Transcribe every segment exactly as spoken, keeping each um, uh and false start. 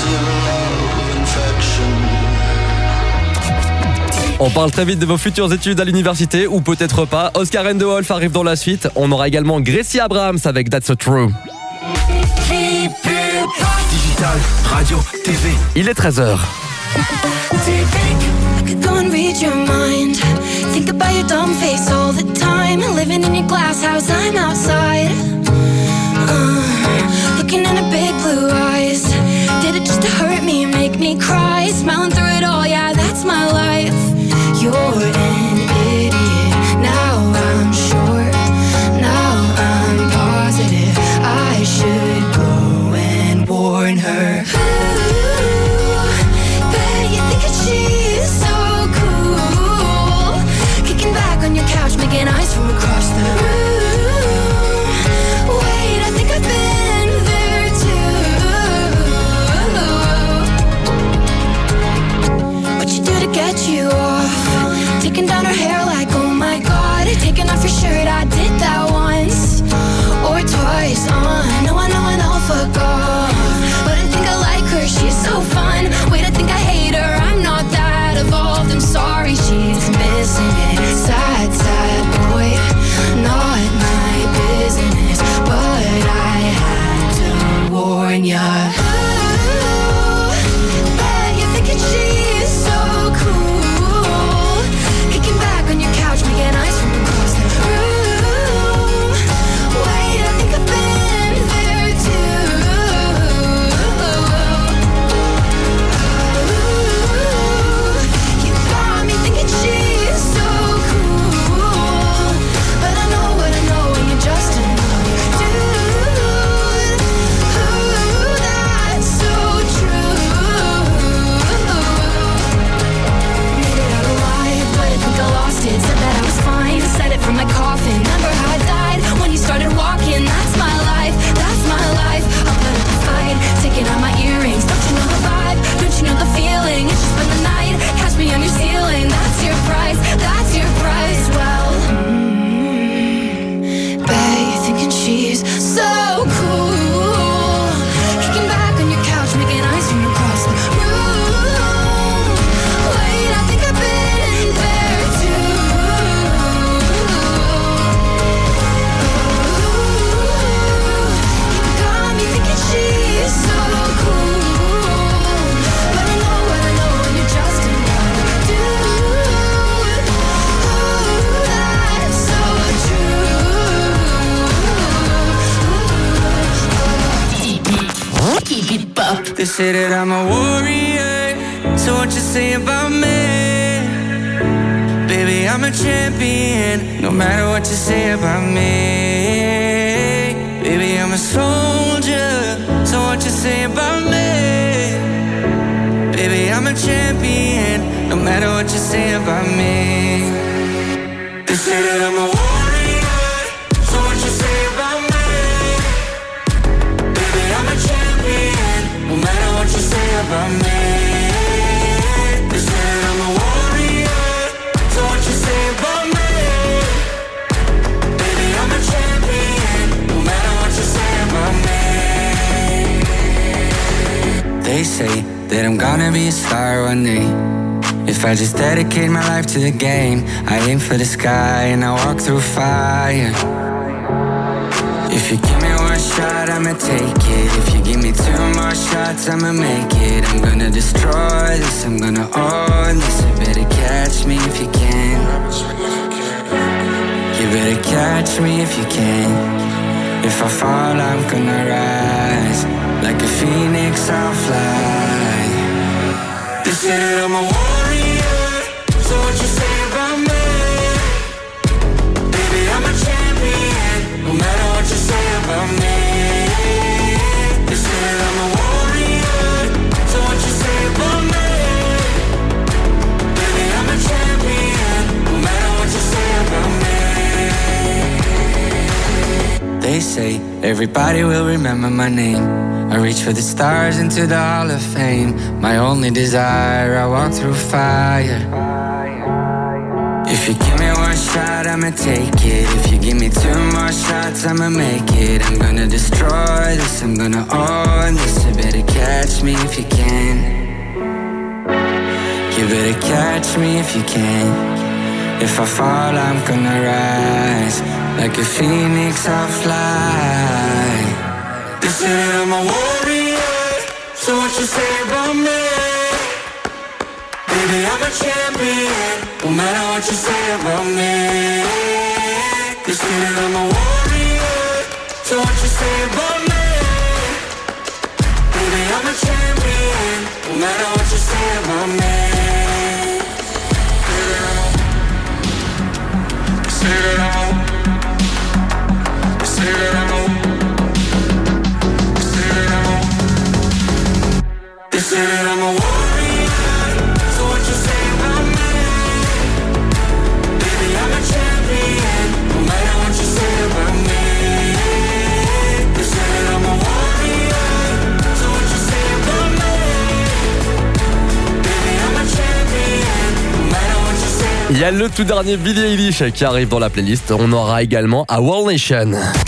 On parle très vite de vos futures études à l'université, ou peut-être pas. Oscar and the Wolf arrive dans la suite. On aura également Gracie Abrams avec That's So True. Digital, radio, T V. Il est treize heures. I could go and read your mind. Think about your dumb face all the time. Living in your glass house, I'm outside. Uh, looking into big blue eyes. Did it just to hurt me, make me cry? Smiling through it all, yeah, that's my life. You're an idiot. Now I'm sure. Now I'm positive. I should go and warn her. Making eyes from across the room. Wait, I think I've been there too. What you do to get you off? Taking down her hair like, oh my god. Taking off your shirt, I did that once or twice. Uh, no, I know an alpha goth, but I think I like her, she's so fun. Wait, I think I hate her, I'm not that evolved. I'm sorry, she's missing it. Sad, sad boy, not my business, but I had to warn ya. Ooh, bet you're thinking she's so cool. Kicking back on your couch, making eyes from across the room. Wait, I think I've been there too. Ooh, you got me thinking she's so cool. But I know what I know, and you're just another dude. Ooh, that's so true. Made it out alive, but I think I lost it. Said that I was fine, said it from my coffin. Remember how I died when you started walking? That's my life, that's my life. I'll put up a fight, taking out my earrings. Don't you know the vibe? Don't you know the feeling? It's just been the night, catch me on your ceiling. That's your price, that's your price. Well, mm, bet you're thinking she's so cool. Kicking back on your couch, making eyes from across the room. Wait, I think I've been there too. Ooh, you got me thinking she's so cool. But I know what I know, and you're just another dude. Ooh, that's so true. Keep it up. They say that I'm a warrior, so what you say about me? Baby, I'm a champion, no matter what you say about me. Baby, I'm a soldier, so what you say about me? Baby, I'm a champion, no matter what you say about me. They say that I'm a warrior, so what you say about me? Baby, I'm a champion, no matter what you say about me. They say that I'm a warrior, so what you say about me? Baby, I'm a champion, no matter what you say about me. They say that I'm gonna be a star one day. If I just dedicate my life to the game, I aim for the sky and I walk through fire. If you give me one shot, I'ma take it. If you give me two more shots, I'ma make it. I'm gonna destroy this, I'm gonna own this. You better catch me if you can. You better catch me if you can. If I fall, I'm gonna rise. Like a phoenix, I'll fly. They say that I'm a warrior, so what you say about me? Baby, I'm a champion, no matter what you say about me. They say that I'm a warrior, so what you say about me? Baby, I'm a champion, no matter what you say about me. They say everybody will remember my name. I reach for the stars into the Hall of Fame. My only desire, I walk through fire. If you give me one shot, I'ma take it. If you give me two more shots, I'ma make it. I'm gonna destroy this, I'm gonna own this. You better catch me if you can. You better catch me if you can. If I fall, I'm gonna rise. Like a phoenix, I'll fly. They say that I'm a warrior, so what you say about me? Baby, I'm a champion, no matter what you say about me. They say that I'm a warrior, so what you say about me? Baby, I'm a champion, no matter what you say about me. Say that I'm a, say that I'm a, say that I'm a, they say that I'm a warrior, so what you say about me? Baby, I'm a champion, no matter what you say about me. They say that I'm a warrior, so what you say about me? Baby, I'm a champion, no matter what you say. Il y a le tout dernier Billie Eilish qui arrive dans la playlist. On aura également A World Nation.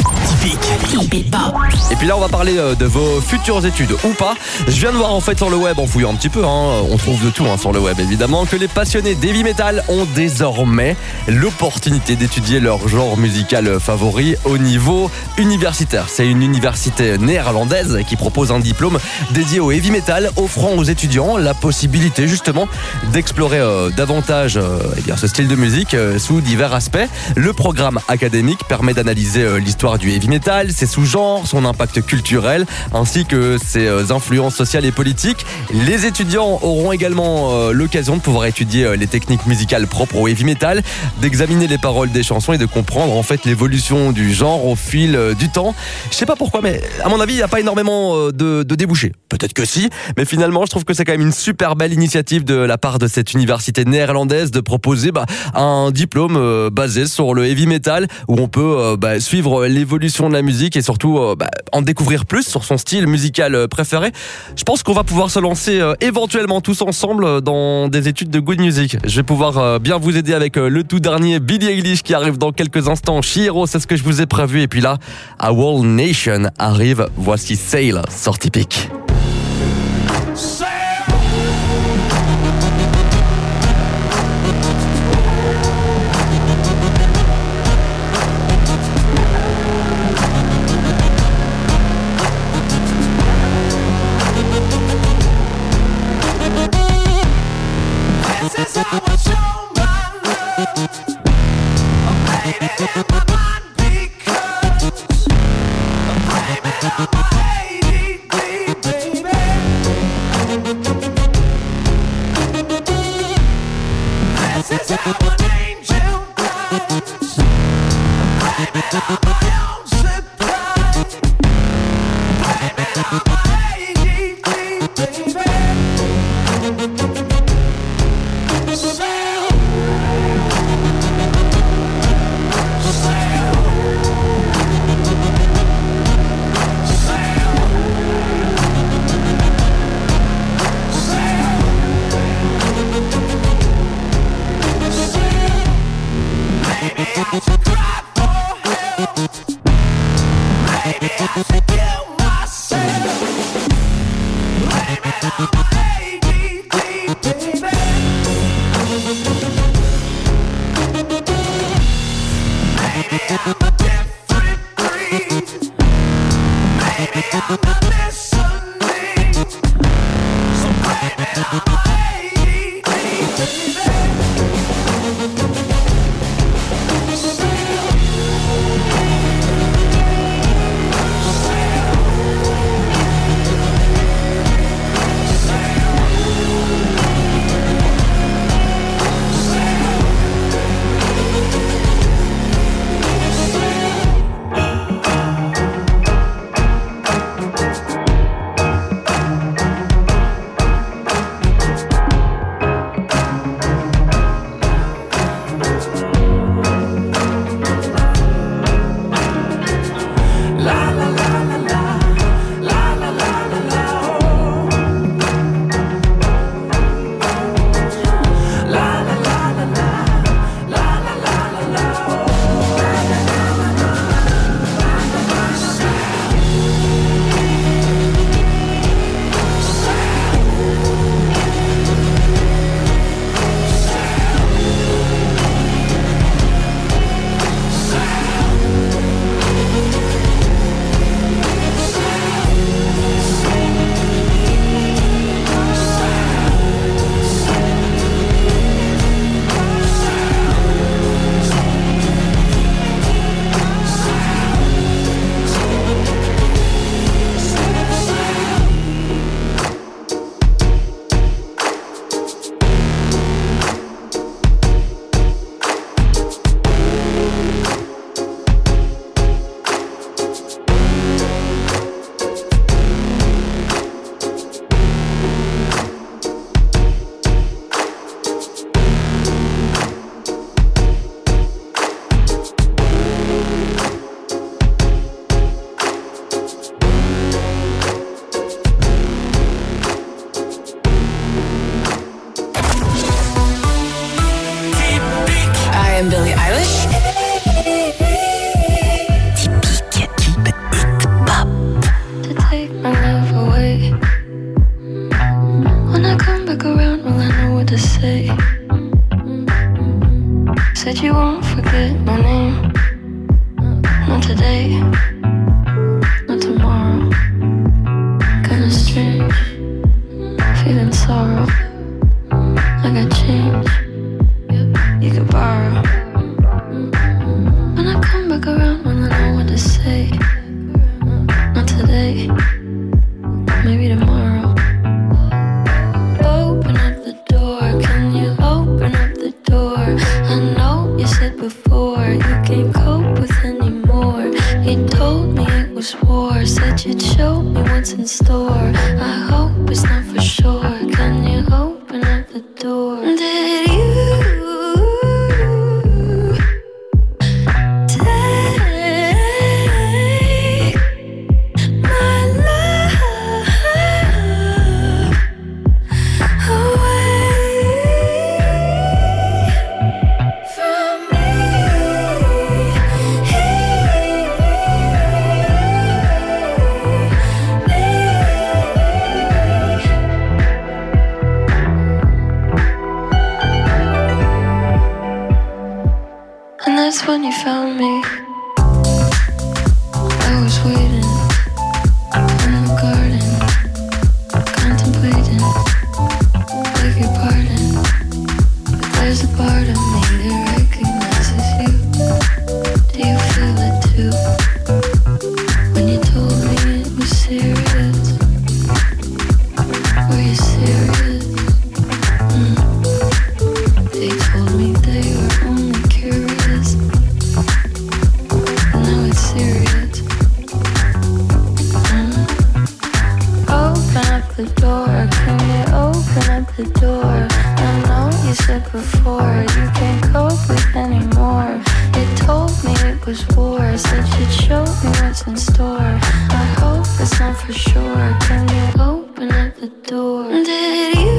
Et puis là on va parler de vos futures études ou pas. Je viens de voir en fait sur le web, en fouillant un petit peu, hein, on trouve de tout hein, sur le web évidemment, que les passionnés d'heavy metal ont désormais l'opportunité d'étudier leur genre musical favori au niveau universitaire. C'est une université néerlandaise qui propose un diplôme dédié au heavy metal, offrant aux étudiants la possibilité justement d'explorer euh, davantage euh, eh bien, ce style de musique euh, sous divers aspects. Le programme académique permet d'analyser euh, l'histoire du heavy metal, ses sous-genres, son impact culturel, ainsi que ses euh, influences sociales et politiques. Les étudiants auront également euh, l'occasion de pouvoir étudier euh, les techniques musicales propres au heavy metal, d'examiner les paroles des chansons et de comprendre en fait l'évolution du genre au fil euh, du temps. Je sais pas pourquoi, mais à mon avis, il n'y a pas énormément euh, de, de débouchés. Peut-être que si, mais finalement, je trouve que c'est quand même une super belle initiative de la part de cette université néerlandaise de proposer bah, un diplôme euh, basé sur le heavy metal où on peut euh, bah, suivre l'évolution de la musique et surtout euh, bah, en découvrir plus sur son style musical euh, préféré. Je pense qu'on va pouvoir se lancer euh, éventuellement tous ensemble dans des études de good music. Je vais pouvoir euh, bien vous aider avec euh, le tout dernier Billie Eilish qui arrive dans quelques instants. Chihiro, c'est ce que je vous ai prévu. Et puis là, A World Nation arrive. Voici Sail sur Typique. Say today. Said you won't forget my name. Not today, not tomorrow. Kinda strange, feeling sorrow. I got change, you could borrow. When I come back around, when I know what to say. Not today, maybe tomorrow. Open up the door, can you open up the door? I know you said before you can't cope with anymore. You told me it was war, said you'd show me what's in store. I hope it's not for sure, can you open up the door? Did you when you found me, I was waiting in the garden, contemplating, beg your pardon, but there's a part of me that recognizes you. Do you feel it too? When you told me it was serious, were you serious? Mm. They told me they were only curious. Serious. Mm. Open up the door, can you open up the door? I know you said before you can't cope with anymore. You told me it was war, said you'd show me what's in store. I hope it's not for sure, can you open up the door? Did you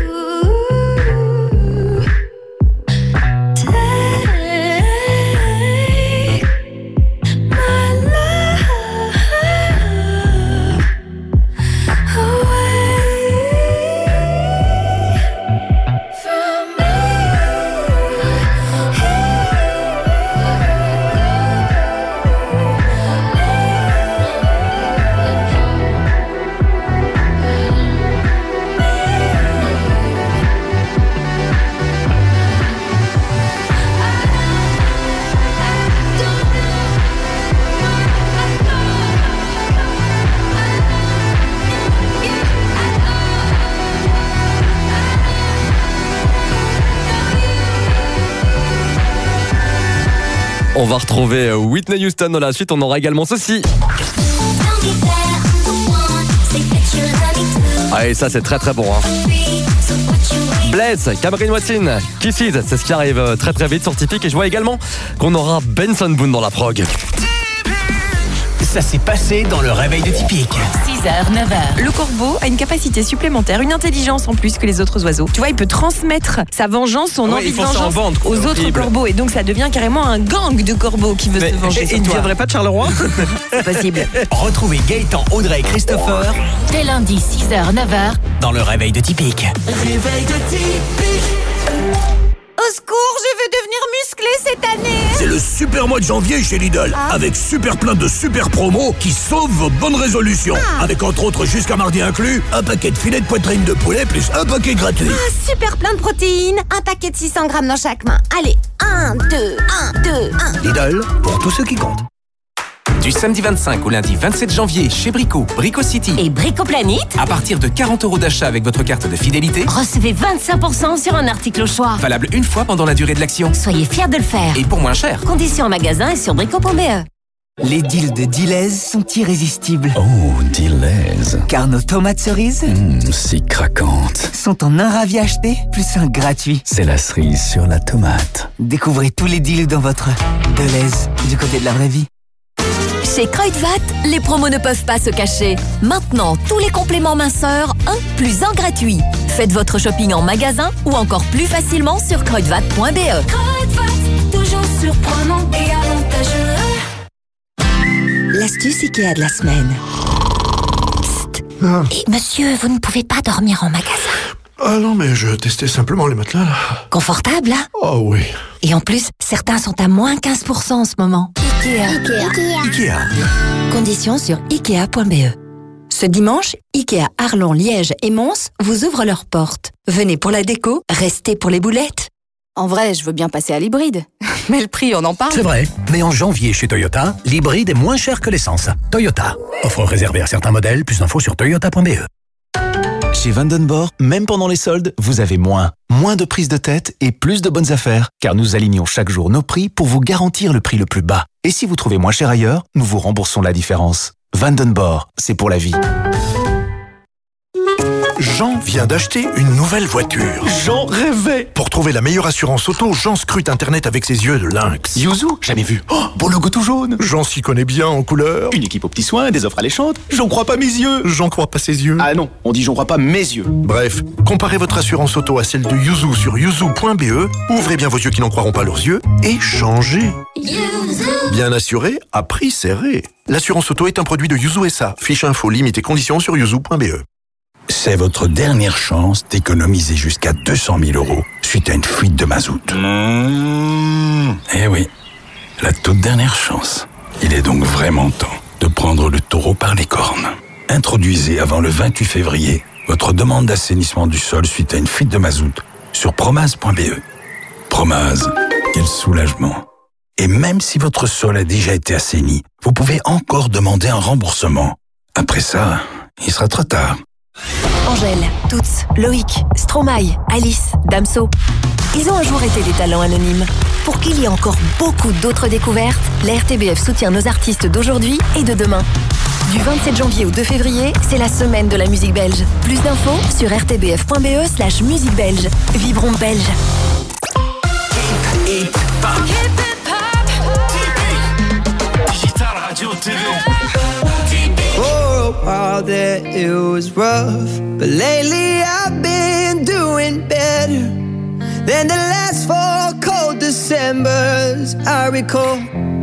On va retrouver Whitney Houston dans la suite. On aura également ceci. Ah, et ça, c'est très très bon. Hein. Blaze, Cameron Watson, Kisses, c'est ce qui arrive très très vite sur Typique. Et je vois également qu'on aura Benson Boone dans la prog. Ça s'est passé dans le réveil de Typique. six heures, neuf heures. Le corbeau a une capacité supplémentaire, une intelligence en plus que les autres oiseaux. Tu vois, il peut transmettre sa vengeance, son ouais, envie de vengeance vendre, aux autres horrible. corbeaux. Et donc ça devient carrément un gang de corbeaux qui veut Mais, se venger. et sur il ne toi. viendrait pas de Charleroi? C'est possible. Retrouvez Gaëtan, Audrey et Christopher Dès lundi, six heures, neuf heures. dans le réveil de Typique. Réveil de Typique. Au secours, je veux devenir musclé cette année. C'est le super mois de janvier chez Lidl, Ah. avec super plein de super promos qui sauvent vos bonnes résolutions. Ah. Avec entre autres jusqu'à mardi inclus, un paquet de filets de poitrine de poulet plus un paquet gratuit. Ah, super plein de protéines, un paquet de six cents grammes dans chaque main. Allez, un, deux, un, deux, un. Lidl, pour tous ceux qui comptent. Du samedi vingt-cinq au lundi vingt-sept janvier chez Brico, Brico City. Et Bricoplanète, À partir de quarante euros d'achat avec votre carte de fidélité, recevez vingt-cinq pour cent sur un article au choix. valable une fois pendant la durée de l'action. Soyez fiers de le faire. Et pour moins cher. Conditions en magasin et sur brico point b e. Les deals de Deleuze sont irrésistibles. Oh, Deleuze. Car nos tomates cerises Mmh, si craquantes. sont en un ravi acheté, plus un gratuit. C'est la cerise sur la tomate. Découvrez tous les deals dans votre Deleuze, du côté de la vraie vie. Chez Kruidvat, les promos ne peuvent pas se cacher. Maintenant, tous les compléments minceurs, un plus un gratuit. Faites votre shopping en magasin ou encore plus facilement sur kruidvat point b e. Kruidvat, toujours surprenant et avantageux. L'astuce Ikea de la semaine. Et monsieur, vous ne pouvez pas dormir en magasin. Ah non, mais je testais simplement les matelas, là. Confortable, hein? Oh oui. Et en plus, certains sont à moins quinze pour cent en ce moment. Ikea. Ikea. Ikea. Conditions sur ikea point b e. Ce dimanche, Ikea Arlon, Liège et Mons vous ouvrent leurs portes. Venez pour la déco, restez pour les boulettes. En vrai, je veux bien passer à l'hybride. Mais le prix, on en parle. C'est vrai, mais en janvier chez Toyota, l'hybride est moins cher que l'essence. Toyota. Offre réservée à certains modèles, plus d'infos sur toyota point b e. Chez Vandenborg, même pendant les soldes, vous avez moins. Moins de prise de tête et plus de bonnes affaires. Car nous alignons chaque jour nos prix pour vous garantir le prix le plus bas. Et si vous trouvez moins cher ailleurs, nous vous remboursons la différence. Vandenborg, c'est pour la vie. Jean vient d'acheter une nouvelle voiture. Jean rêvait. Pour trouver la meilleure assurance auto, Jean scrute Internet avec ses yeux de lynx. Yuzu, jamais vu. Oh, beau logo tout jaune. Jean s'y connaît bien en couleur. Une équipe aux petits soins, des offres alléchantes. J'en crois pas mes yeux. J'en crois pas ses yeux. Ah non, on dit j'en crois pas mes yeux. Bref, comparez votre assurance auto à celle de Yuzu sur yuzu point b e. Ouvrez bien vos yeux qui n'en croiront pas leurs yeux et changez. Yuzu. Bien assuré, à prix serré. L'assurance auto est un produit de Yuzu S A. Fiche info, limite et conditions sur yuzu point b e. C'est votre dernière chance d'économiser jusqu'à deux cent mille euros suite à une fuite de mazout. Mmh. Eh oui, la toute dernière chance. Il est donc vraiment temps de prendre le taureau par les cornes. Introduisez avant le vingt-huit février votre demande d'assainissement du sol suite à une fuite de mazout sur promase point b e. Promase, quel soulagement. Et même si votre sol a déjà été assaini, vous pouvez encore demander un remboursement. Après ça, il sera trop tard. Angèle, Toots, Loïc, Stromae, Alice, Damso. Ils ont un jour été des talents anonymes. Pour qu'il y ait encore beaucoup d'autres découvertes, la R T B F soutient nos artistes d'aujourd'hui et de demain. Du vingt-sept janvier au deux février, c'est la semaine de la musique belge. Plus d'infos sur r t b f point b e slash musique belge. Vibrons belge. Hip, hip, hop. Hip, hip, hop. T V. Digital Radio T V. For a while there it was rough, but lately I've been doing better than the last four cold Decembers I recall.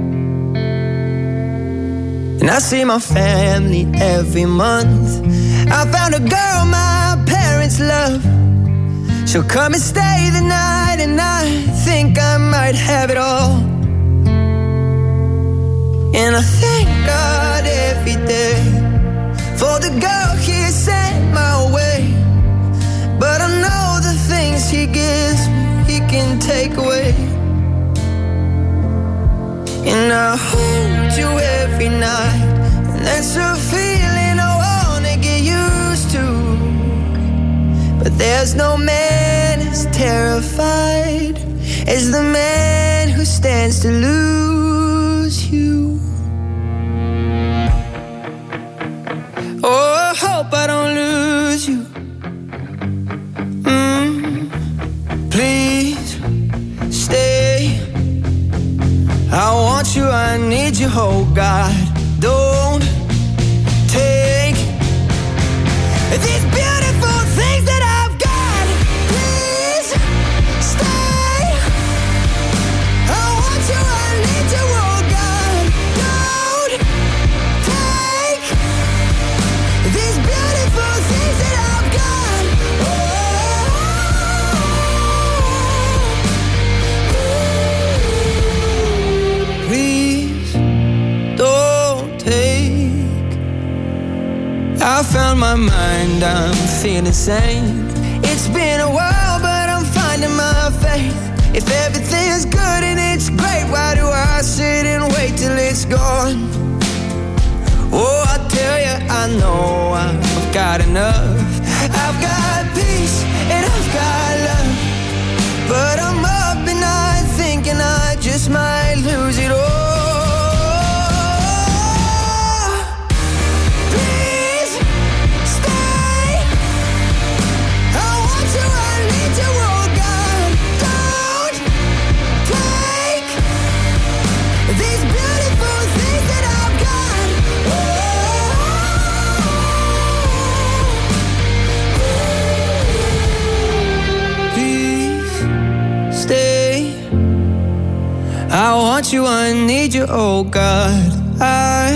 And I see my family every month. I found a girl my parents love. She'll come and stay the night, and I think I might have it all. And I thank God every day for the girl He sent my way. But I know the things He gives me, He can take away. And I hold you every night, and that's a feeling I wanna get used to. But there's no man as terrified as the man who stands to lose you. Oh, I hope I don't lose you. Mm, please stay. I want you, I need you, oh God. Don't take these beautiful things that I've got. Please stay. I want you, I need you, oh God. Don't take these beautiful things that I've got. Oh, please don't take. I found my mind, I'm feeling sane. It's been a while, but I'm finding my faith. If everything's good and it's great, why do I sit and wait till it's gone? Oh, I tell you, I know I've got enough. I've got peace and I've got love. But I'm up and I'm thinking I just might lose it all. Please stay. I want you, I need you, oh God. Don't take these beautiful things that I've got. Please stay. I want you, I need you, oh God. I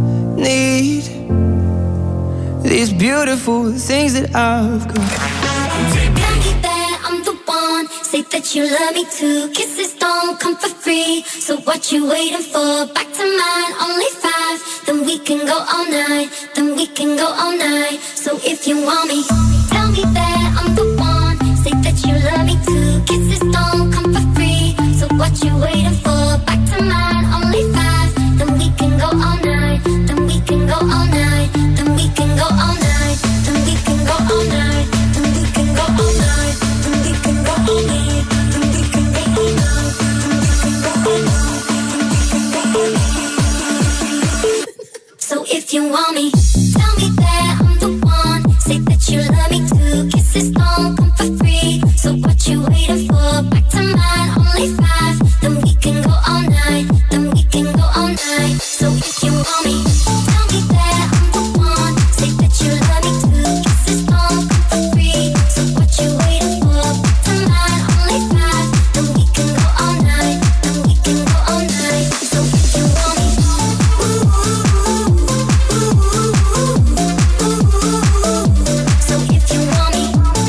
need these beautiful things that I've got. Tell me that I'm the one. Say that you love me too. Kisses don't come for free. So what you waiting for? Back to mine, only five. Then we can go all night. Then we can go all night. So if you want me, tell me that I'm the one. Say that you love me too. Kisses don't come for free. So what you waiting for? Back to mine, only five. Then we can go all night. Then we can go all night. Then we can go all night. Then we can go all night. Then we can go all night. Then we can go all night. Then we can go all night. Then we can go all night. Then we can go all night. So if you want me, tell me that I'm the one. Say that you love me too. Kisses don't come for free. So what you waiting for? Back to mine, only five. Then we can go all night. Then we can go all night. So if you want me, tell me that I'm the one. Say that you love me too. Kisses don't come for free. So what you waiting for? Back to mine, only five. Then we can go all night. Then we can go all night. So if you want me, so if you want me,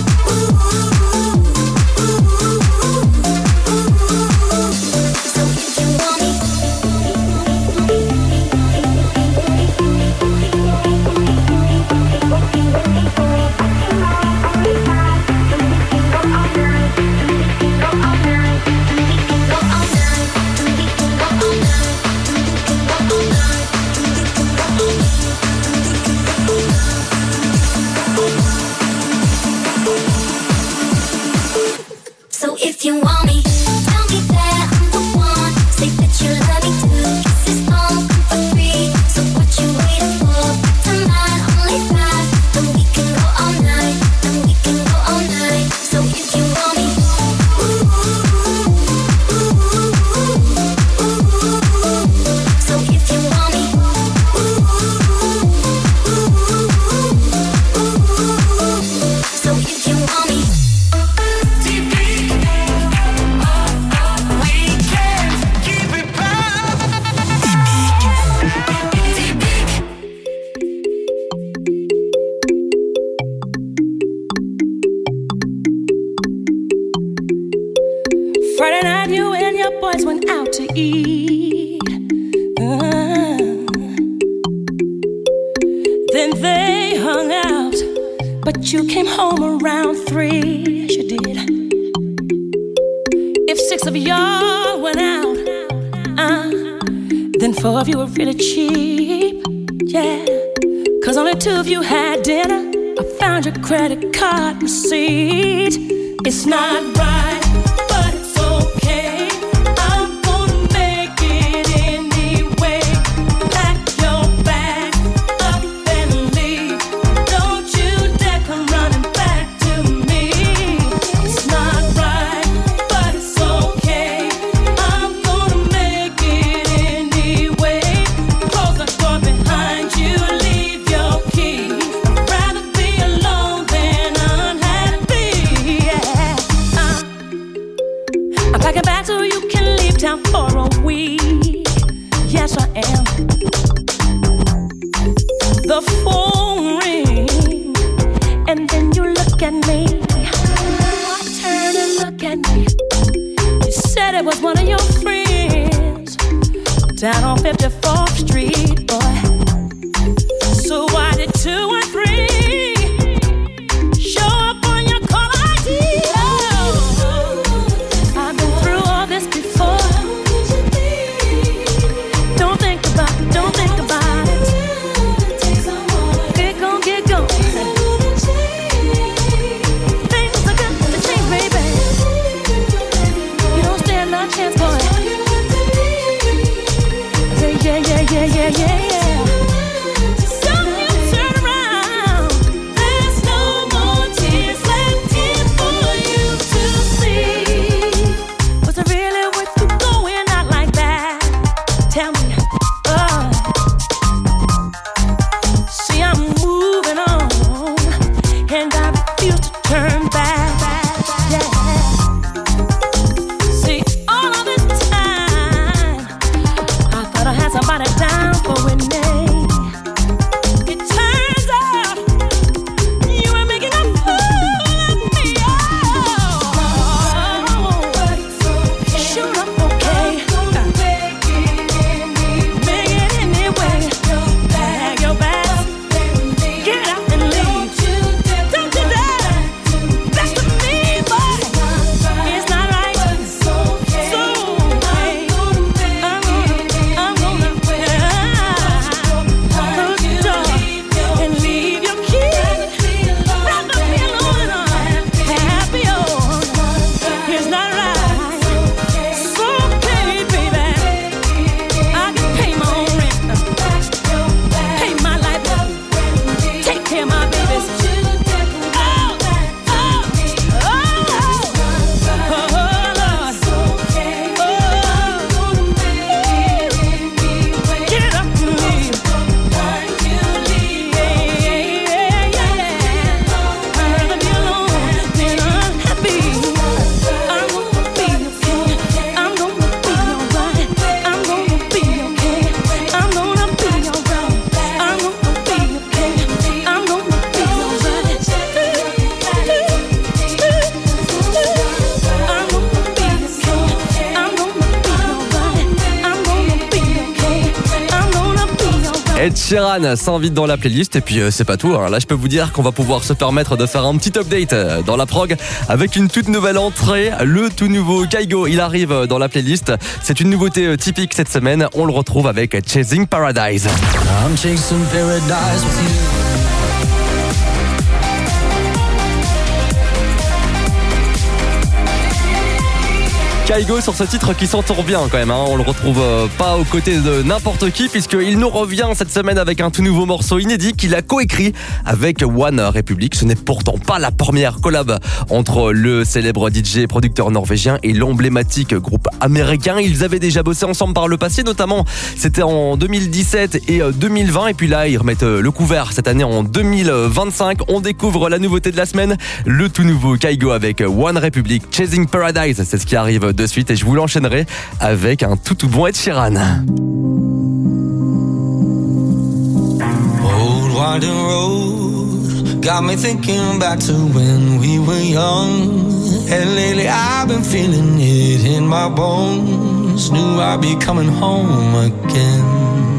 so if you want me. So if you want me, tell me that I'm the one. Say that you love me too. Kisses don't come for free. So what you waiting for? Back to mine, only five. Then we can go all night. Then we can go all night. So if you want me, so if you want me, so if you want me. Friday night, you and your boys went out to eat. Uh, then they hung out, but you came home around three. Yes, you did. If six of y'all went out, uh, then four of you were really cheap. Yeah, cause only two of you had dinner. I found your credit card receipt. It's not right, but it's okay. I'm gonna make it anyway. Pack your bag up and leave. Don't you dare come running back to me. It's not right, but it's okay. I'm gonna make it anyway. Close the door behind you, leave your key. I'd rather be alone than unhappy. Yeah. Uh. I'm packing back so you can leave town for a week. Yes, I am. The phone rings, and then you look at me. I turn and look at me. You said it was one of your friends down on fifty-fourth Street, boy. So why did two and three show up on your call I D? Oh, I've been through all this before. Don't think about it, don't think about it. Get gone, get gone. Things are gonna change, baby. You don't stand no chance, boy. I say, yeah, yeah, Ed Sheeran s'invite dans la playlist et puis euh, c'est pas tout. Hein. Là, je peux vous dire qu'on va pouvoir se permettre de faire un petit update euh, dans la prog avec une toute nouvelle entrée, le tout nouveau Kygo. Il arrive euh, dans la playlist. C'est une nouveauté euh, typique cette semaine. On le retrouve avec Chasing Paradise. I'm chasing paradise with you. Kygo sur ce titre qui s'entoure bien quand même, hein. On le retrouve euh, pas aux côtés de n'importe qui puisqu'il nous revient cette semaine avec un tout nouveau morceau inédit qu'il a coécrit avec One Republic. Ce n'est pourtant pas la première collab entre le célèbre D J et producteur norvégien et l'emblématique groupe américain. Ils avaient déjà bossé ensemble par le passé, notamment c'était en deux mille dix-sept et deux mille vingt, et puis là ils remettent le couvert cette année en deux mille vingt-cinq. On découvre la nouveauté de la semaine, le tout nouveau Kygo avec One Republic, Chasing Paradise, c'est ce qui arrive de suite et je vous l'enchaînerai avec un tout tout bon Ed Sheeran. Old winding road got me thinking back to when we were young, and lately I've been feeling it in my bones. Knew I'd be coming home again.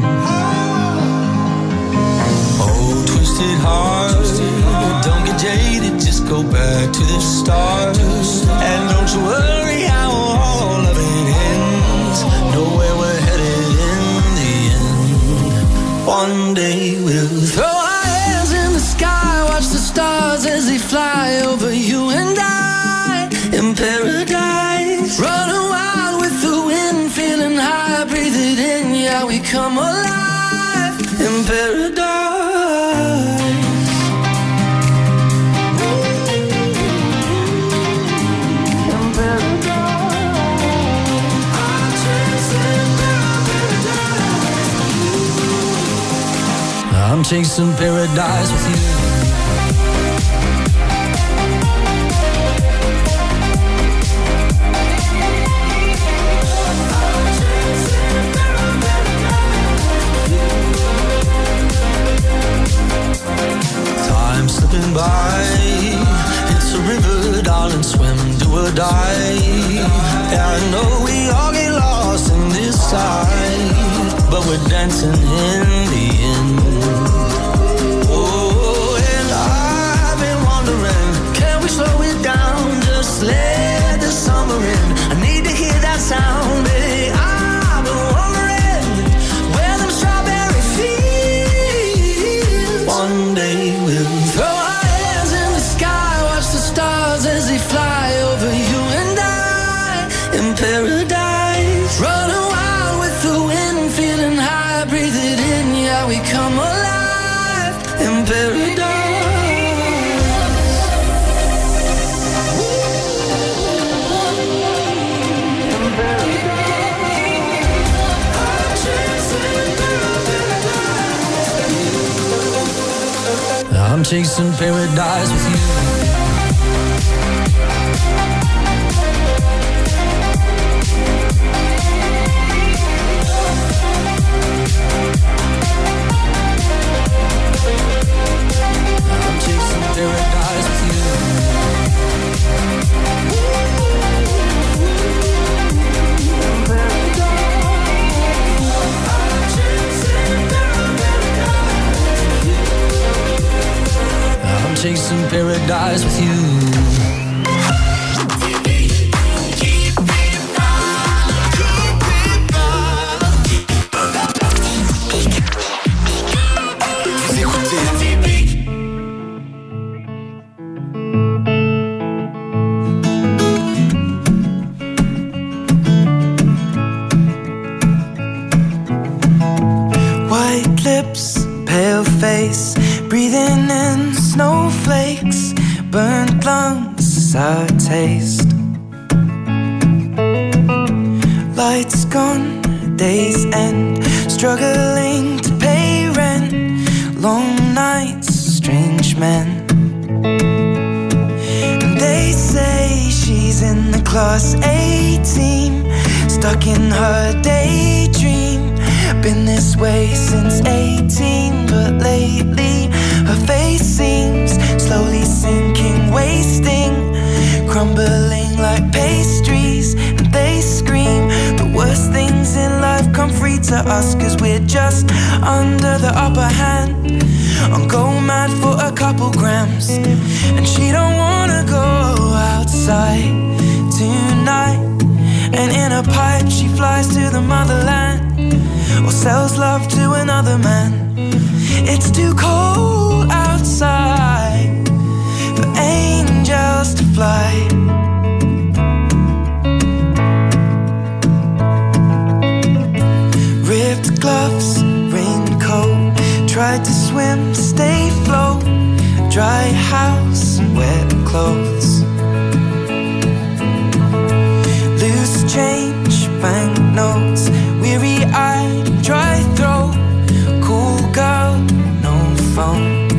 Oh, twisted heart, don't get jaded, just go back to the start. And don't you worry how all of it ends. Know where we're headed in the end. One day we'll throw our hands in the sky, watch the stars as they fly over you and I in paradise. Running wild with the wind, feeling high, breathe it in, yeah, we come alive in paradise. I'm chasing paradise with you. Time slipping by, it's a river, darling, swim, do or die. Yeah, I know we all get lost in this tide, but we're dancing in the end. Slow it down, just let the summer in. I need to hear that sound, baby. I've been wondering where them strawberry fields. One day we'll throw our hands in the sky, watch the stars as they fly over you and I in paradise. Running wild with the wind, feeling high, breathe it in, yeah, we come alive in paradise. I'm chasing paradise with you. I'm chasing paradise with you. I'm chasing paradise with you. White lips, pale face, breathing in snowflakes, burnt lungs, sour taste. Lights gone, days end, struggling to pay rent, long nights, strange men. And they say she's in the class A team, stuck in her daydream. Been this way since eighteen, but lately her face seems slowly sinking, wasting, crumbling like pastries. And they scream the worst things in life come free to us, 'cause we're just under the upper hand. I'll go mad for a couple grams. And she don't wanna go outside tonight. And in a pipe she flies to the motherland, or sells love to another man. It's too cold outside for angels to fly. Ripped gloves, raincoat, tried to swim, stay afloat. Dry house, wet clothes. Loose change, banknotes, weary-eyed, dry throat. Cool girl, no phone.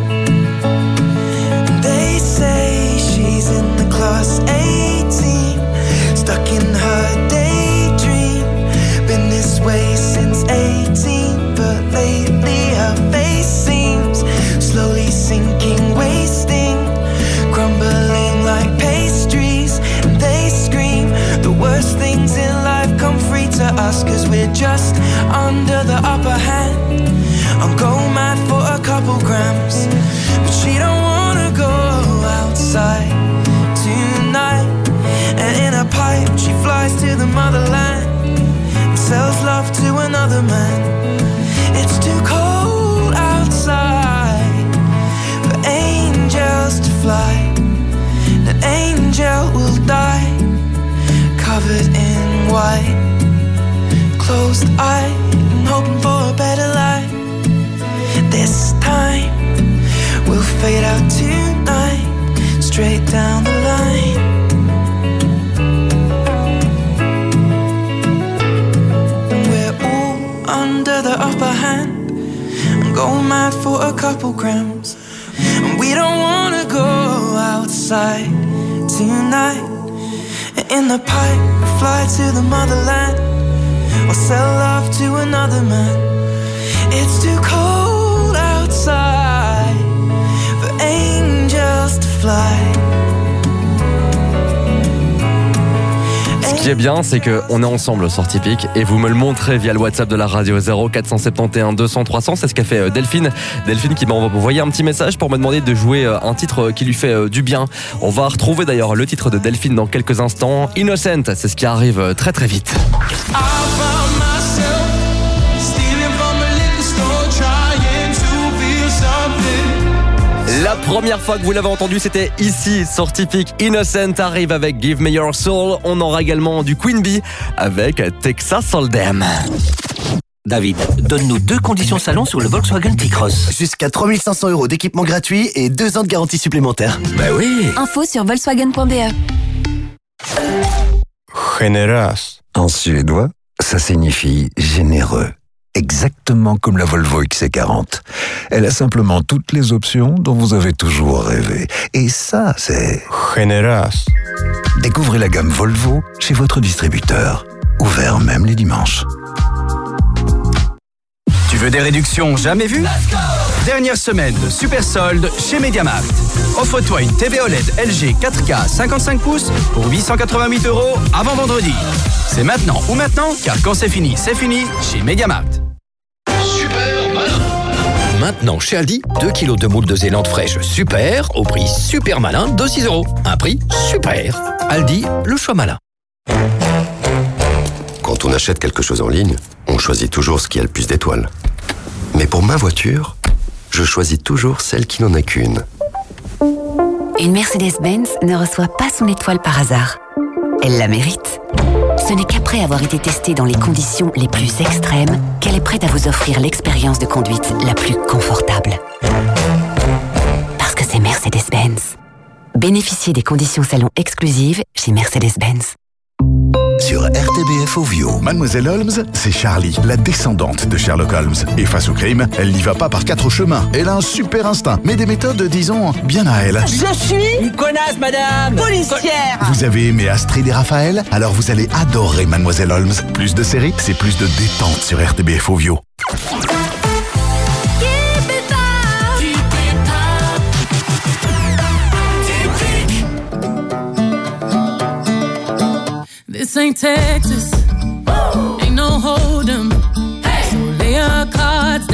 They say she's in the class eighteen, stuck in her daydream. Been this way since eighteen, but lately her face seems slowly sinking, wasting, crumbling like pastries. And they scream the worst things in life come free to us, 'cause we're just under the upper hand. I'll go mad for a couple grams, but she don't wanna go outside tonight. And in a pipe she flies to the motherland and sells love to another man. It's too cold outside for angels to fly. An angel will die covered in white, closed eye and hoping for a better life. This time we'll fade out tonight, straight down the line. And we're all under the upper hand and go mad for a couple grams. And we don't wanna go outside tonight. In the pipe, fly to the motherland, or sell love to another man. It's too cold outside for angels to fly. Ce qui est bien, c'est qu'on est ensemble sur Tipeee et vous me le montrez via le WhatsApp de la radio zéro quatre sept un deux cents trois cents. C'est ce qu'a fait Delphine. Delphine qui m'a envoyé un petit message pour me demander de jouer un titre qui lui fait du bien. On va retrouver d'ailleurs le titre de Delphine dans quelques instants. Innocent, c'est ce qui arrive très très vite. La première fois que vous l'avez entendu, c'était ici sur Tipeee. Innocent arrive avec Give Me Your Soul. On aura également du Queen Bee avec Texas Hold'em. David, donne-nous deux conditions salon sur le Volkswagen T-Cross. Jusqu'à trois mille cinq cents euros d'équipement gratuit et deux ans de garantie supplémentaire. Bah oui. Info sur volkswagen point b e. Generös. En suédois, ça signifie généreux. Exactement comme la Volvo X C quarante. Elle a simplement toutes les options dont vous avez toujours rêvé. Et ça, c'est... Generös. Découvrez la gamme Volvo chez votre distributeur. Ouvert même les dimanches. Tu veux des réductions jamais vues? Dernière semaine de super soldes chez MediaMarkt. Offre-toi une T V O L E D L G quatre K cinquante-cinq pouces pour huit cent quatre-vingt-huit euros avant vendredi. C'est maintenant ou maintenant, car quand c'est fini, c'est fini chez MediaMarkt. Super malin. Maintenant chez Aldi, deux kilos de moules de Zélande fraîche super au prix super malin de six euros. Un prix super. Aldi, le choix malin. Quand on achète quelque chose en ligne, on choisit toujours ce qui a le plus d'étoiles. Mais pour ma voiture, je choisis toujours celle qui n'en a qu'une. Une Mercedes-Benz ne reçoit pas son étoile par hasard. Elle la mérite. Ce n'est qu'après avoir été testée dans les conditions les plus extrêmes qu'elle est prête à vous offrir l'expérience de conduite la plus confortable. Parce que c'est Mercedes-Benz. Bénéficiez des conditions salon exclusives chez Mercedes-Benz. Sur R T B F Ovio. Mademoiselle Holmes, c'est Charlie, la descendante de Sherlock Holmes. Et face au crime, elle n'y va pas par quatre chemins. Elle a un super instinct, mais des méthodes, disons, bien à elle. Je suis une connasse, madame. Policière. Vous avez aimé Astrid et Raphaël? Alors vous allez adorer Mademoiselle Holmes. Plus de séries, c'est plus de détente sur R T B F Ovio. This ain't Texas, ain't no hold 'em. Hey. So lay your cards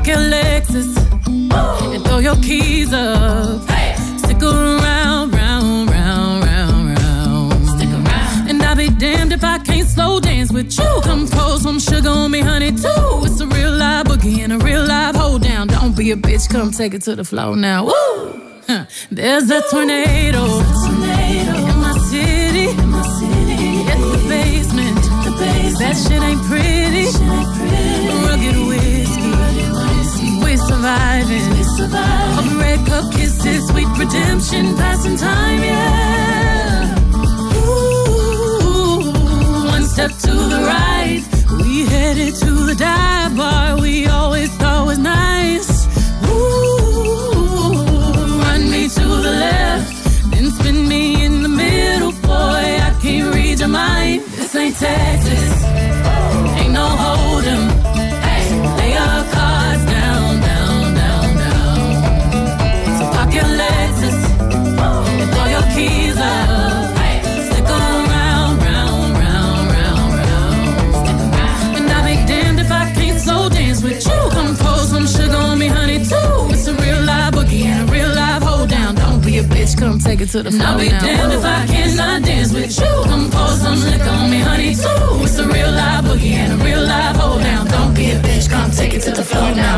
park your Lexus and throw your keys up. Hey. Stick around, round, round, round, round. Stick around. And I'll be damned if I can't slow dance with you. Come pour some sugar on me, honey, too. It's a real live boogie and a real live hold down. Don't be a bitch, come take it to the floor now. Woo! Huh. There's a tornado, tornado in my city, in my city. At the basement, the basement. That shit ain't pretty. Shit ain't pretty. Rugged whiskey, rugged whiskey. We're surviving. We're surviving. Of red cup kisses, sweet redemption, passing time, yeah. Ooh, one step to the right, we headed to the dive bar we always thought was nice. Ooh, run me to the left, then spin me in the middle, boy. I can't read your mind. This ain't Texas, ain't no hold'em. Hey, lay our cards down, down, down, down. So pop your Lexus and throw your keys up. Hey, stick around, round, round, round, round. And I'll be damned if I can't slow dance with you. Come pour some sugar on me, honey, too. It's a real live boogie and a real live hold down. Don't be a bitch, come take it to the floor. I'll be damned if I cannot dance with you. Come pour some liquor on me, honey, too. It's a real live boogie and a real live hold down. Don't be a bitch, come take it to the floor now.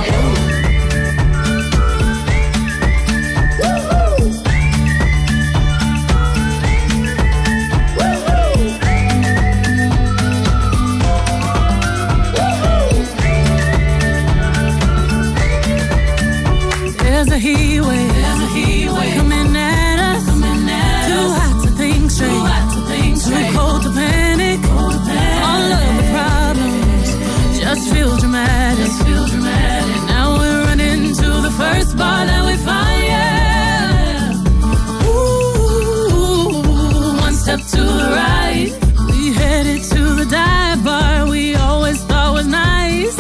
There's a heat wave, there's a heat wave coming at us, coming at too us. Hot to think straight, too hot to think straight, too cold to panic, cold to panic. All of the problems just feel dramatic, just feel dramatic. Now we're running to the first bar that we find, yeah. Ooh, one step to the right, we headed to the dive bar we always thought was nice.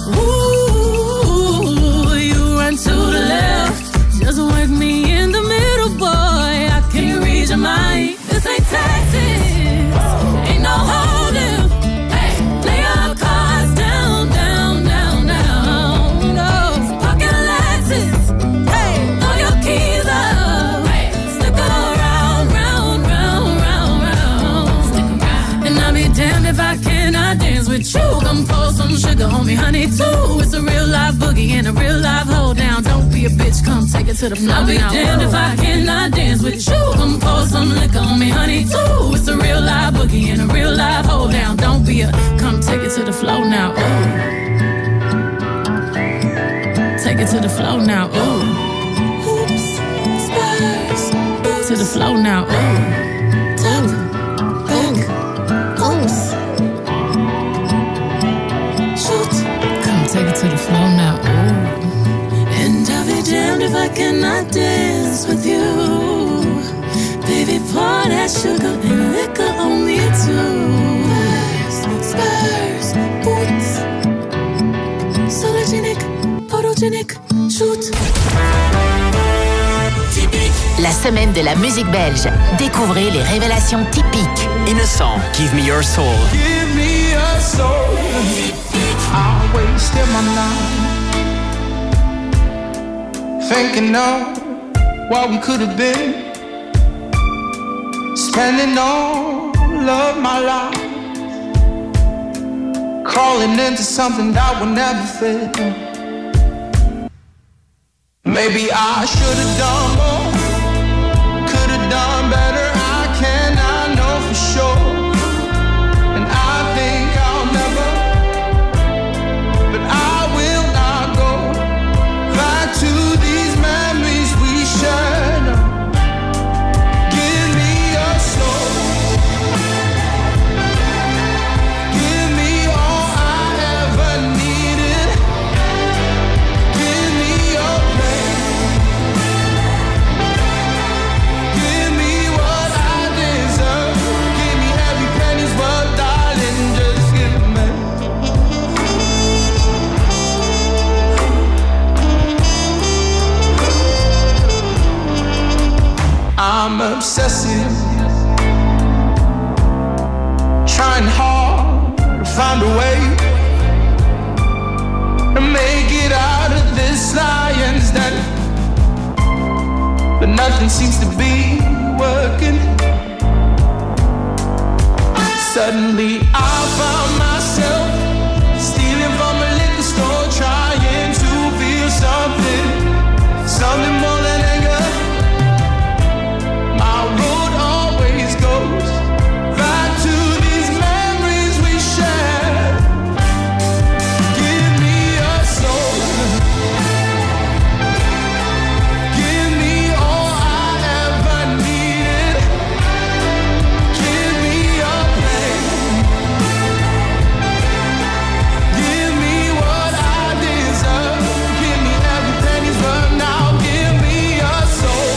Ooh, you run to the left, just work me in the middle, boy. I can't read your mind. This ain't Texas, ain't no hold'em. Hey, lay our cards down, down, down, down. No, pocket Lexus. Hey, throw your keys up. Hey, stick around, round, round, round, round. Stick around. And I'll be damned if I cannot dance with you. Come pour some sugar on me, honey, too. It's a real live boogie and a real live hold down. Don't be a bitch, come take it to the floor. I'll be damned if I cannot dance with you. Come pour some liquor on me, honey, too. It's a real live boogie and a real live hold down. Don't be a, come take it to the floor now. Ooh. Take it to the floor now. Ooh. Oops, spurs. To the floor now. Ooh. Top, back, oops. Shoot. Come take it to the floor now. Ooh. And I'll be damned if I cannot dance with you. Baby, pour that sugar and liquor on me too. Spurs, spurs, boots. Sologenic, photogenic, shoot. La semaine de la musique belge. Découvrez les révélations typiques. Innocent, Give Me Your Soul. Give me your soul. I wasted my night thinking of what we could have been, spending all of my life crawling into something that would never fit. Maybe I should have done more, could have done better. I cannot know for sure, and I think I'll never, but I will not go back to these memories we shared. Give me your soul, give me all I ever needed, give me your pain, give me what I deserve, give me every penny's worth, darling, just give me. I'm obsessive, trying hard to find a way and make it out of this lion's den. But nothing seems to be working. Suddenly I found myself stealing from a liquor store, trying to feel something, something more than anger. My road always goes back to these memories we shared. Give me your soul, give me all I ever needed. Give me your pain, give me what I deserve. Give me every penny's worth now. Give me your soul,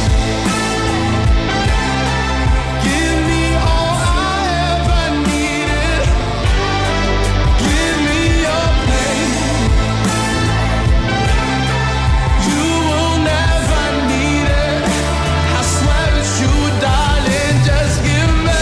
give me all I ever needed. Give me your pain, you will never need it. I swear it's you, darling, just give me.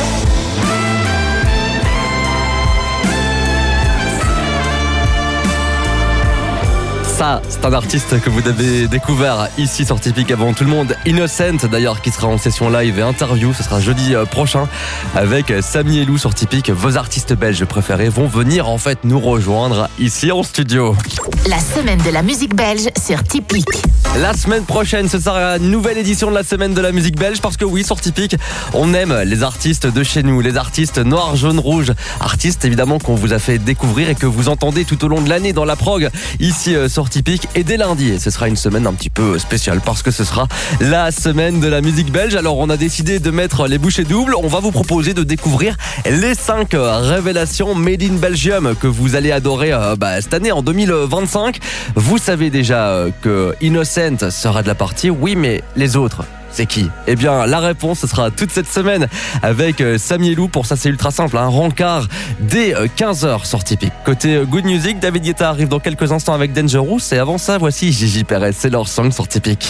Ça, c'est un artiste que vous avez découvert ici sur Typique avant tout le monde. Innocent, d'ailleurs, qui sera en session live et interview. Ce sera jeudi prochain avec Samy et Lou sur Typique. Vos artistes belges préférés vont venir en fait nous rejoindre ici en studio. La semaine de la musique belge sur Typique. La semaine prochaine, ce sera la nouvelle édition de la semaine de la musique belge parce que oui, sur Typique, on aime les artistes de chez nous, les artistes noirs, jaunes, rouges, artistes évidemment qu'on vous a fait découvrir et que vous entendez tout au long de l'année dans la prog ici euh, sur Typique. Et dès lundi, et ce sera une semaine un petit peu spéciale parce que ce sera la semaine de la musique belge. Alors on a décidé de mettre les bouchées doubles. On va vous proposer de découvrir les cinq révélations Made in Belgium que vous allez adorer euh, bah, cette année en deux mille vingt-cinq. Vous savez déjà euh, que Innocent sera de la partie, oui, mais les autres, c'est qui? Eh bien, la réponse, ce sera toute cette semaine avec euh, Samy et Lou. Pour ça, c'est ultra simple, un rencard dès euh, quinze heures sur Typique. Côté euh, Good Music, David Guetta arrive dans quelques instants avec Dangerous. Et avant ça, voici Gigi Perez, c'est leur song sur Typique.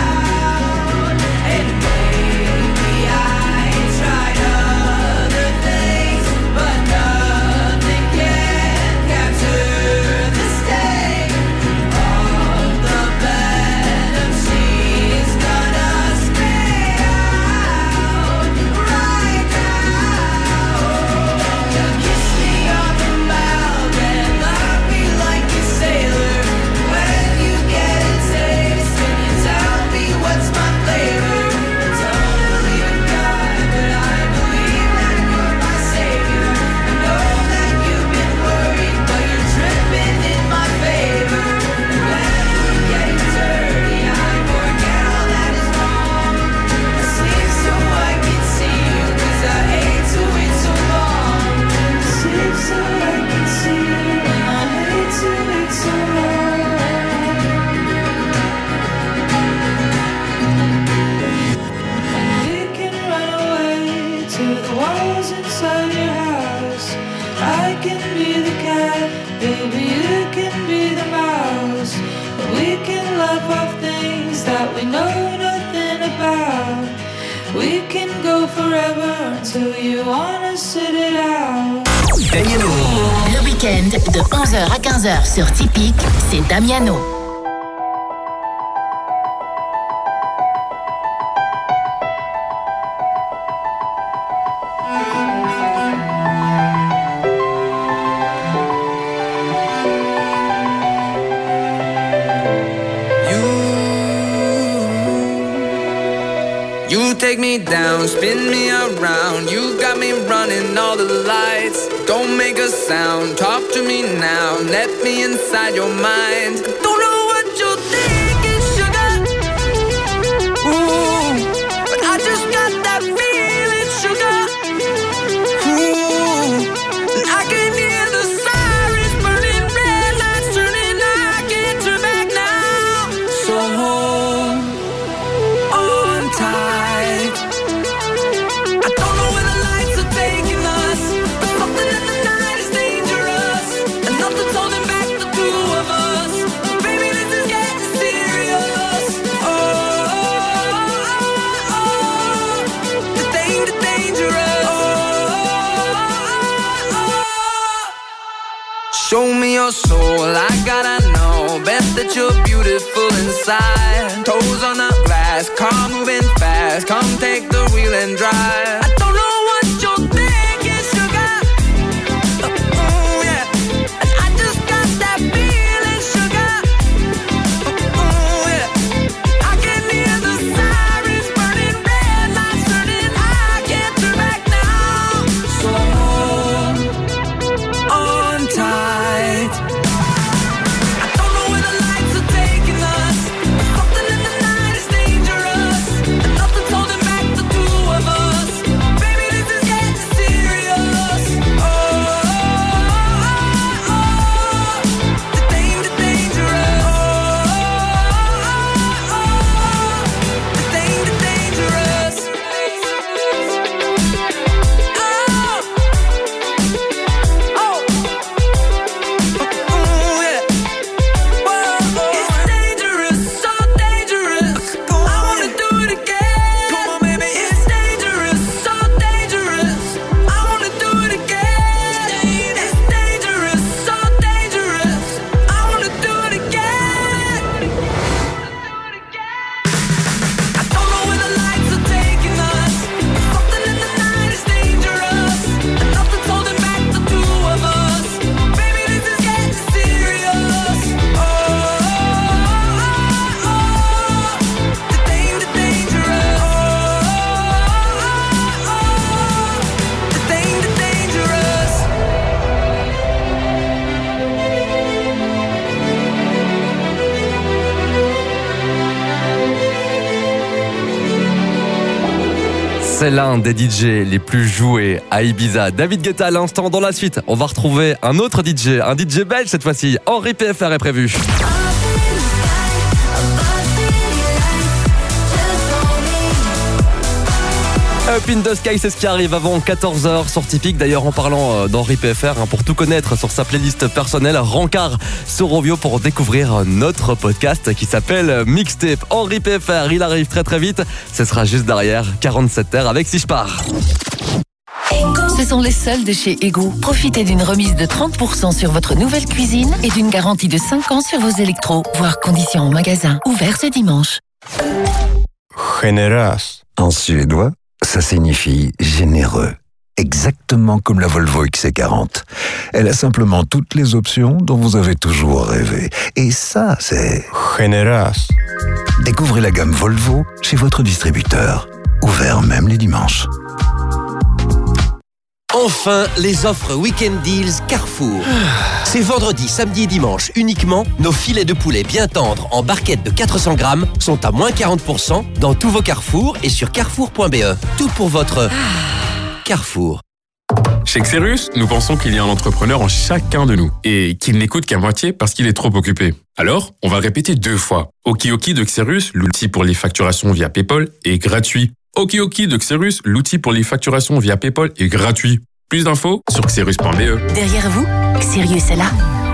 Maybe I tried other things. walls inside your house. I can be the cat, baby, you can be the mouse. And we can laugh off things that we know nothing about. We can go forever until you wanna sit it out. Damiano. Le week-end de onze heures à quinze heures sur Typique, c'est Damiano. You take me down, spin me around. You got me running all the lights. Don't make a sound, talk to me now. Let me inside your mind. Don't know what you're thinking, sugar. Ooh, but I just got that feeling, sugar. Ooh, and I can hear the sirens burning, red lights turning. I can't turn back now. So hold on tight. Show me your soul, I gotta know. Bet that you're beautiful inside. Toes on the glass, car moving fast. Come take the wheel and drive. I don't know what you're thinking, sugar. Uh, oh yeah, and I just got that feeling, sugar. Uh, oh yeah, I can hear the sirens burning, red lights turning. I can't turn back now. So hold on tight. C'est l'un des D J les plus joués à Ibiza. David Guetta à l'instant. Dans la suite, on va retrouver un autre D J, un D J belge cette fois-ci. Henri P F R est prévu. Up in the Sky, c'est ce qui arrive avant quatorze heures sur Typique. D'ailleurs, en parlant d'Henri P F R, hein, pour tout connaître sur sa playlist personnelle, rencard sur Rovio pour découvrir notre podcast qui s'appelle Mixtape. Henri P F R, il arrive très très vite. Ce sera juste derrière quarante-sept heures avec Si je pars. Ce sont les soldes chez Ego. Profitez d'une remise de trente pour cent sur votre nouvelle cuisine et d'une garantie de cinq ans sur vos électros. Voir conditions en magasin. Ouvert ce dimanche. Generös. En suédois, ça signifie généreux. Exactement comme la Volvo X C quarante. Elle a simplement toutes les options dont vous avez toujours rêvé. Et ça, c'est... Generös. Découvrez la gamme Volvo chez votre distributeur. Ouvert même les dimanches. Enfin, les offres Weekend Deals Carrefour. C'est vendredi, samedi et dimanche uniquement. Nos filets de poulet bien tendres en barquette de quatre cents grammes sont à moins quarante pour cent dans tous vos Carrefour et sur carrefour point b e. Tout pour votre Carrefour. Chez Xerus, nous pensons qu'il y a un entrepreneur en chacun de nous et qu'il n'écoute qu'à moitié parce qu'il est trop occupé. Alors, on va répéter deux fois. Okioki de Xerus, l'outil pour les facturations via PayPal, est gratuit. Okioki de Xerus, l'outil pour les facturations via PayPal est gratuit. Plus d'infos sur xerus point b e. Derrière vous, Sirius est là.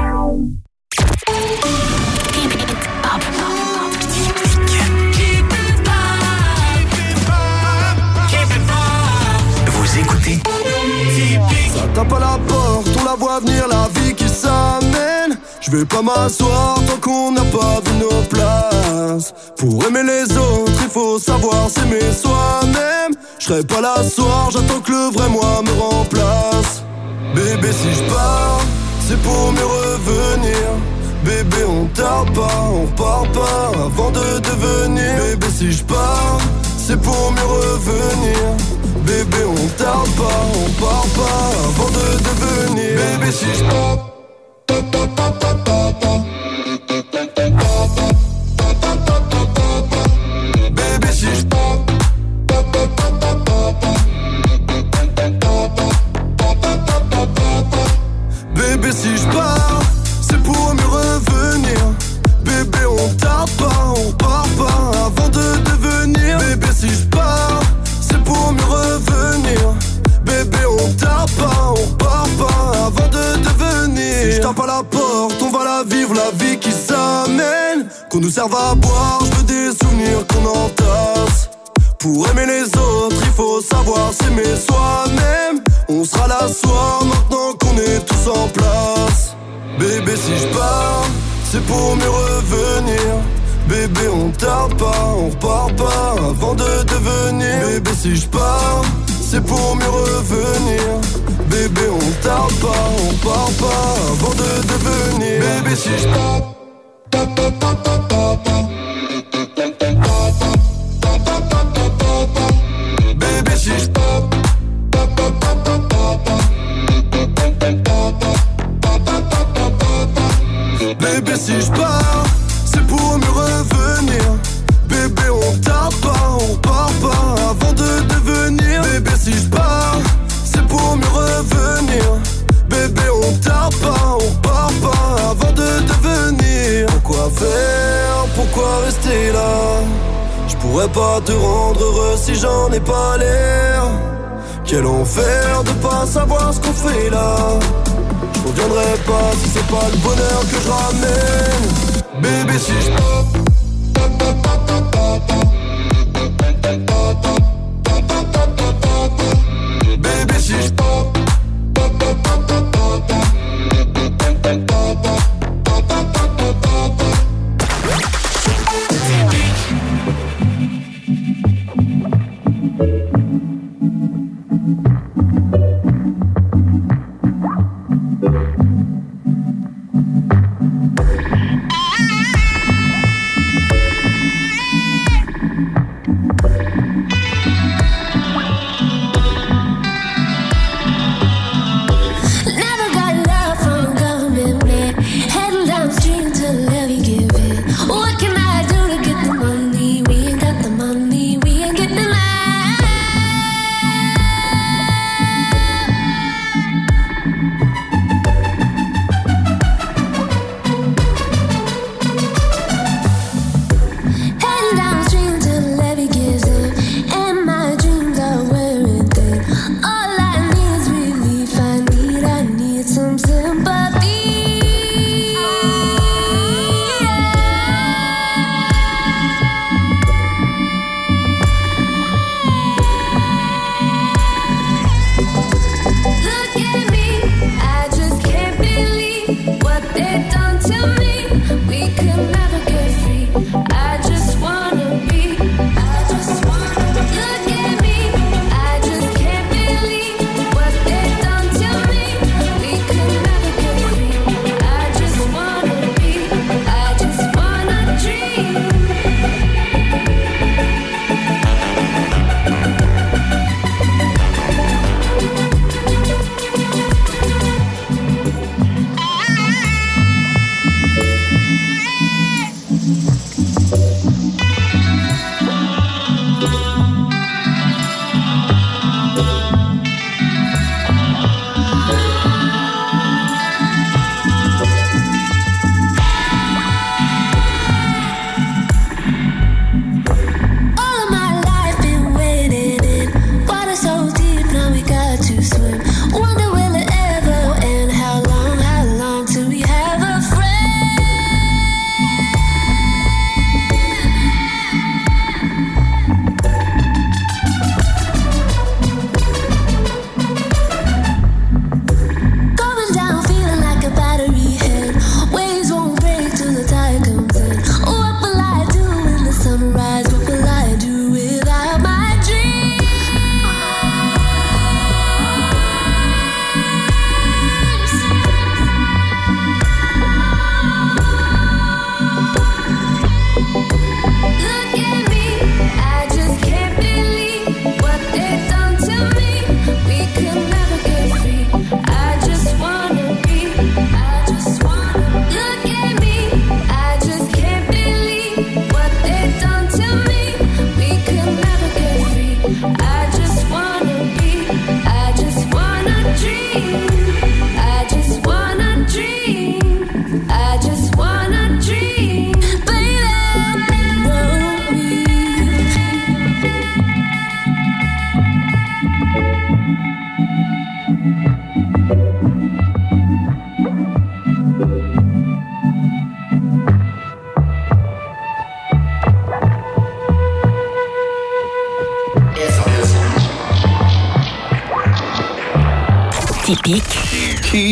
Vous écoutez Ça tape à la porte, on la voit venir, la vie qui s'amène. Je vais pas m'asseoir tant qu'on n'a pas vu nos places. Pour aimer les autres, il faut savoir s'aimer soi-même. Je serai pas là ce soir, j'attends que le vrai moi me remplace. Bébé, si je pars, c'est pour mieux revenir. Bébé, on tarde pas, on repart pas avant de devenir. Bébé, si je pars, c'est pour mieux revenir. Bébé, on tarde pas, on part pas avant de devenir. Bébé, si je pars, bébé, si je pars, bébé, si je pars, c'est pour mieux revenir. Bébé, on tarde pas, on part pas avant de devenir. Bébé, si je pars, c'est pour mieux revenir. Bébé, on tarde pas, on part pas avant de devenir. Si je tape à la porte, on va la vivre, la vie qui s'amène. Qu'on nous serve à boire, je veux des souvenirs qu'on entasse. Pour aimer les autres, il faut savoir s'aimer soi-même. On sera là ce soir, maintenant qu'on est tous en place. Bébé, si je pars, c'est pour mieux revenir. Bébé, on tarde pas, on repart pas avant de devenir. Bébé, si je pars, c'est pour mieux revenir. Bébé, on tarde pas, on part pas avant de devenir. Bébé, si je pars, bébé, si je pars, bébé, si je pars, c'est pour mieux revenir. Bébé, on tarde pas, on part pas avant de devenir. Bébé, si je pars, c'est pour mieux revenir. Bébé, on tarde pas, on part pas avant de devenir. Pourquoi faire, pourquoi rester là? Je pourrais pas te rendre heureux si j'en ai pas l'air. Quel enfer de pas savoir ce qu'on fait là. Je reviendrai pas si c'est pas le bonheur que je ramène. Bébé, si je pars, bébé, si je pars, Typique.